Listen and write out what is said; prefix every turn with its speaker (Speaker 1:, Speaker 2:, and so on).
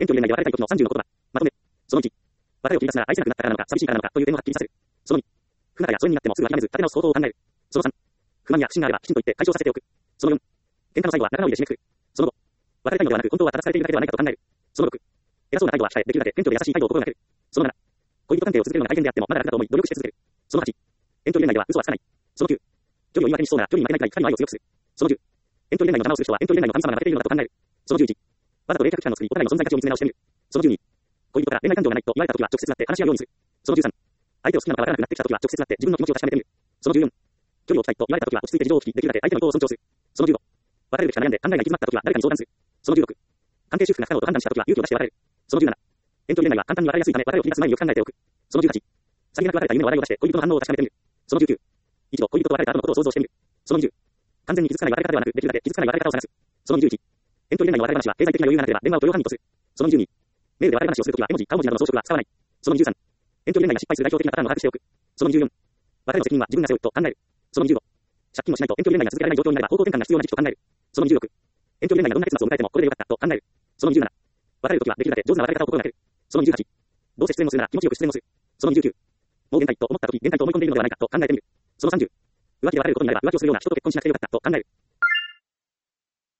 Speaker 1: 遠距離恋愛で別れたい時の30の言葉。まとめ。その1。別れを切り出すなら愛せなくなったからなのか、寂しいからなのかという点をはっきりさせる。その2。不仲や疎遠になってもすぐ諦めず立て直す方法を考える。その3。不満や不信があればきちんと言って解消させておく。その4。喧嘩の最後は仲直りで締めくくる。その5。別れたいのではなく本当は正されているだけではないかと考える。その6。偉そうな態度は控え、できるだけ謙虚で優しい態度を心がける。その7。恋人関係を続けるのが大変であってもまだ楽だと思い努力して続ける。その8。遠距離恋愛では嘘はつかない。その9。距離を言い訳にしそうなら距離に負けないくらい二人の愛を強くする。その10。遠距離恋愛の邪魔をする人は遠距離恋愛の神様が負けているのだと考える。その11。わざと冷却期間を作りお互いの存在価値を見つめ直してみる。その12。恋人から恋愛感情がないと言われた時は直接会って話し合うようにする。その13。相手を好きなのかわからなくなってきた時は直接会って自分の気持ちを確かめてみる。その14。距離を置きたいと言われた時は落ち着いて事情を聞き、できるだけ相手の意図を尊重する。その15。別れるべきか悩んで考えが行き詰まった時は誰かに相談する。その16。関係修復が不可能と判断した時は勇気を出して別れる。その17。遠距離恋愛は簡単に別れやすいため別れを切り出す前によく考えておく。その18。さりげなく別れた夢の話題を出して恋人の反応を確かめてみる。その19。一度恋人と別れた後のことを想像してみる。その20。完全に傷つかない別れ方ではなく、できるだけ傷つかない別れ方を探す。その21。遠距離恋愛の別れ話は経済的な余裕がなければ電話を許容範囲とする。その22。メールで別れ話をするときは絵文字、顔文字などの装飾は使わない。その23。遠距離恋愛が失敗する代表的なパターンを把握しておく。その24。別れの責任は自分が背負うと考える。その25。借金をしないと遠距離恋愛が続けられない状況になれば方向転換が必要な時期と考える。その26。遠距離恋愛がどんな結末を迎えてもこれでよかったと考える。その27。別れるときはできるだけ上手な別れ方を心がける。その28。どうせ失恋をするなら気持ちよく失恋をする。その29。もう限界と思ったとき限界と思い込んでいるのではないかと考えてみる。その30。浮気で別れることになれば浮気をするような人と結婚しなくてよかったと考える。